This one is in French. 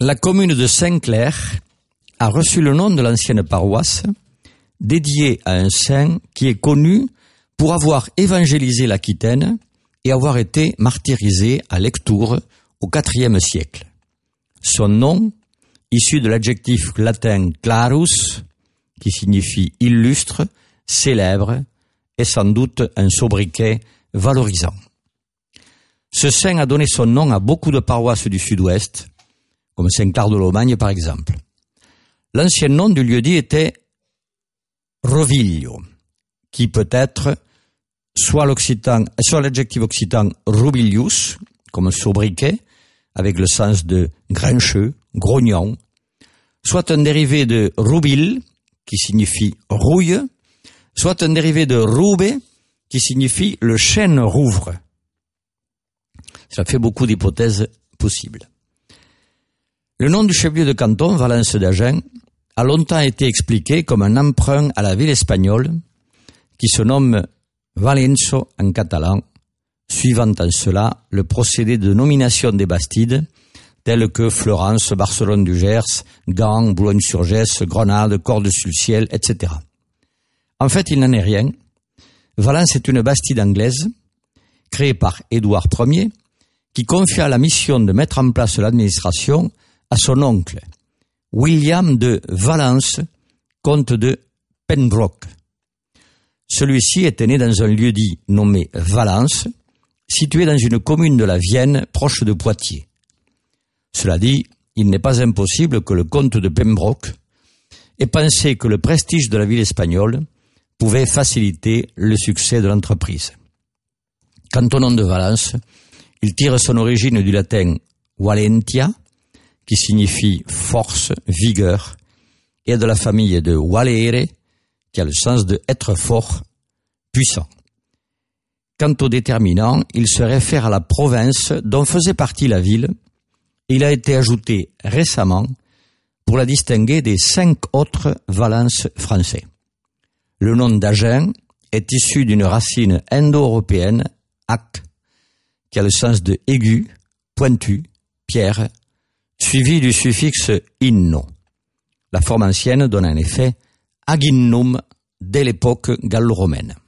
La commune de Saint-Clair a reçu le nom de l'ancienne paroisse dédiée à un saint qui est connu pour avoir évangélisé l'Aquitaine et avoir été martyrisé à Lectoure au IVe siècle. Son nom, issu de l'adjectif latin clarus, qui signifie illustre, célèbre, est sans doute un sobriquet valorisant. Ce saint a donné son nom à beaucoup de paroisses du sud-ouest, comme Saint-Clair-de-Lomagne par exemple. L'ancien nom du lieu-dit était Roviglio, qui peut être soit l'adjectif occitan rubilius, comme sobriquet, avec le sens de grincheux, grognon, soit un dérivé de rubil, qui signifie rouille, soit un dérivé de rube, qui signifie le chêne rouvre. Ça fait beaucoup d'hypothèses possibles. Le nom du chef-lieu de canton, Valence d'Agen, a longtemps été expliqué comme un emprunt à la ville espagnole qui se nomme Valenço en catalan, suivant en cela le procédé de nomination des bastides tels que Florence, Barcelone du Gers, Gand, Boulogne-sur-Gesse, Grenade, Cordes-sur-le-Ciel, etc. En fait, il n'en est rien. Valence est une bastide anglaise créée par Édouard Ier qui confia la mission de mettre en place l'administration à son oncle, William de Valence, comte de Pembroke. Celui-ci était né dans un lieu-dit nommé Valence, situé dans une commune de la Vienne proche de Poitiers. Cela dit, il n'est pas impossible que le comte de Pembroke ait pensé que le prestige de la ville espagnole pouvait faciliter le succès de l'entreprise. Quant au nom de Valence, il tire son origine du latin Valentia, qui signifie force, vigueur, et de la famille de valere, qui a le sens de être fort, puissant. Quant au déterminant, il se réfère à la province dont faisait partie la ville. Il a été ajouté récemment pour la distinguer des 5 autres Valences français. Le nom d'Agen est issu d'une racine indo-européenne, ac, qui a le sens de aigu, pointu, pierre, suivi du suffixe inno. La forme ancienne donne en effet aginnum dès l'époque gallo-romaine.